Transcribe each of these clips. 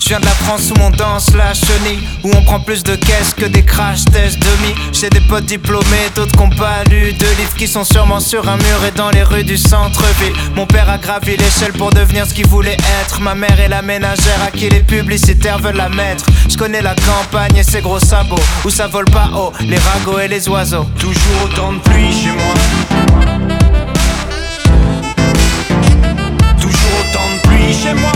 viens de la France où on danse la chenille, où on prend plus de caisses que des crash tests demi. J'ai des potes diplômés, d'autres qui ont pas lu de livres, qui sont sûrement sur un mur et dans les rues du centre-ville. Mon père a gravi l'échelle pour devenir ce qu'il voulait être. Ma mère est la ménagère à qui les publicitaires veulent la mettre. Je connais la campagne et ses gros sabots, où ça vole pas haut, les ragots et les oiseaux. Toujours autant de pluie chez moi. Toujours autant de pluie chez moi.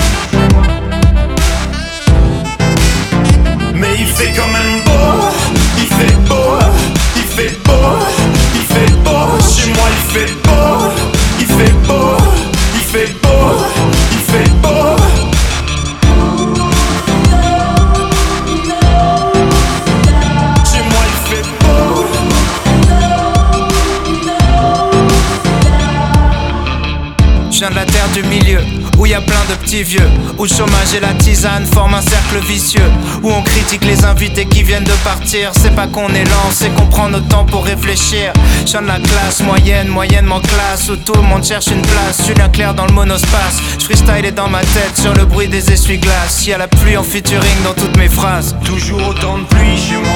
Mais il fait quand même beau. Il fait beau. Il fait beau. Il fait beau. Chez moi il fait beau. Il fait beau. Il fait beau. Il fait beau. Chez moi il fait beau. Je viens de la terre du milieu, où y a plein de petits vieux, où le chômage et la tisane forment un cercle vicieux, où on critique les invités qui viennent de partir. C'est pas qu'on est lent, c'est qu'on prend notre temps pour réfléchir. Je viens de la classe moyenne, moyennement classe, où tout le monde cherche une place. Julien Clerc dans le monospace, je freestyle est dans ma tête sur le bruit des essuie-glaces. Y'a la pluie en featuring dans toutes mes phrases. Toujours autant de pluie chez moi.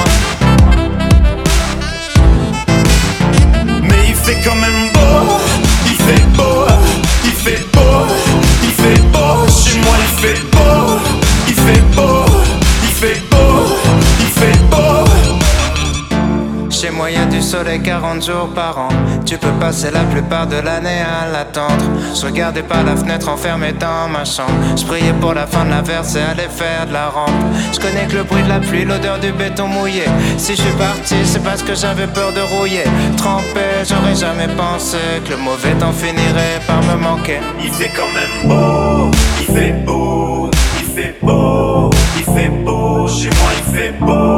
Mais il fait quand même beau. Il fait beau. Il fait beau. Il fait beau. Chez moi il fait beau. Il fait beau. Il fait beau. Il fait beau. Chez moi y'a du soleil 40 jours par an. Tu peux passer la plupart de l'année à l'attendre. Je regardais par la fenêtre enfermé dans ma chambre. Je priais pour la fin de la verse et aller faire de la rampe. Je connais que le bruit de la pluie, l'odeur du béton mouillé. Si je suis parti c'est parce que j'avais peur de rouiller. Trempé, j'aurais jamais pensé que le mauvais temps finirait par me manquer. Il fait quand même beau. Il fait beau. Il fait beau. Il fait beau. Chez moi il fait beau.